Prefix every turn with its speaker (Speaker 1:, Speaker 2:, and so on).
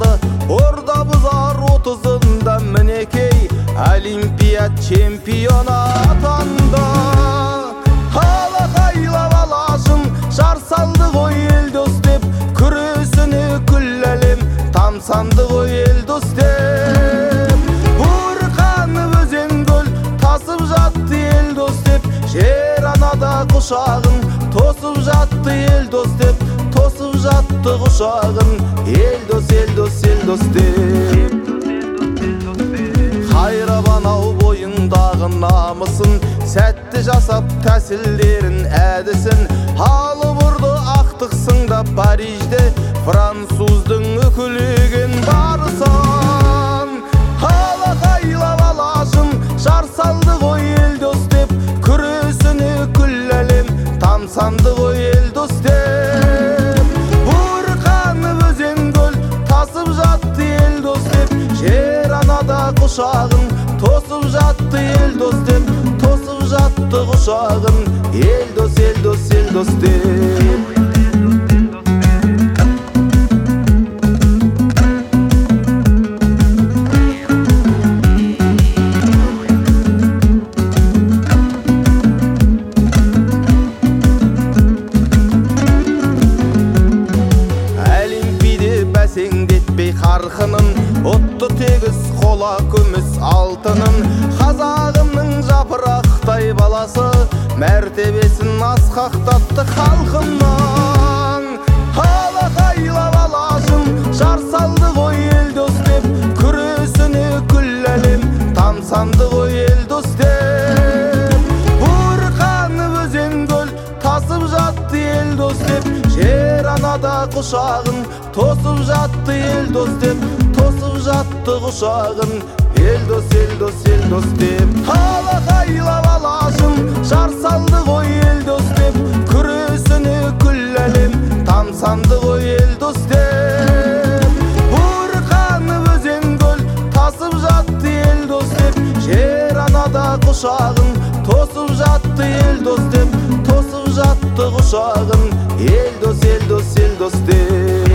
Speaker 1: алды, орда бұзар 30-ында мінекей олимпиад чемпионы атанды. Алақайлап алашым жар салды ғой ел дос деп, күресіне күллі әлем тамсанды ғой ел дос деп. Бұрқанып өзен көл тасып жатты ел дос деп, жер анада құшағын тосып жатты ел дос деп, тосып жатты құшағын ел дос, ел дос, ел дос деп. Қайрабан ау бойындағы намысын, сәтті жасап тәсілдерін әдісін, алып ұрды ақтық сыңдап Парижде француздың үкілеген барысын. Алақайлап алашым жар салды ғой ел дос деп, күресіне күллі әлем тамсанды ғой ел дос деп. Бұрқанып өзен көл тасып жатты ел дос деп, жер анада құшағын тосып жатты ел дос деп, тосып жатты құшағын ел дос, ел дос, ел дос деп. Олимпиде бәсеңдетпей қарқынын, отты тегіс қола күміс алтынын, қазағымның жапырақтай баласы мәртебесін асқақтатты халқымның. Алақайлап алашым жар салды ғой ел дос деп, күресіне күллі әлем тамсанды ғой ел дос деп. Бұрқанып өзен көл тасып жатты ел дос деп, жер анада құшағын тосып жатты ел дос деп, тосып жатты құшағын ел дос, ел дос, ел дос деп. Алақайлап алашым жар салды ғой ел дос деп, күресіне күллі әлем тамсанды ғой ел дос деп. Бұрқанып өзен көл тасып жатты ел дос деп, жер анада құшағын тосып жатты ел дос деп, тосып жатты құшағын ел дос, ел дос, ел дос деп.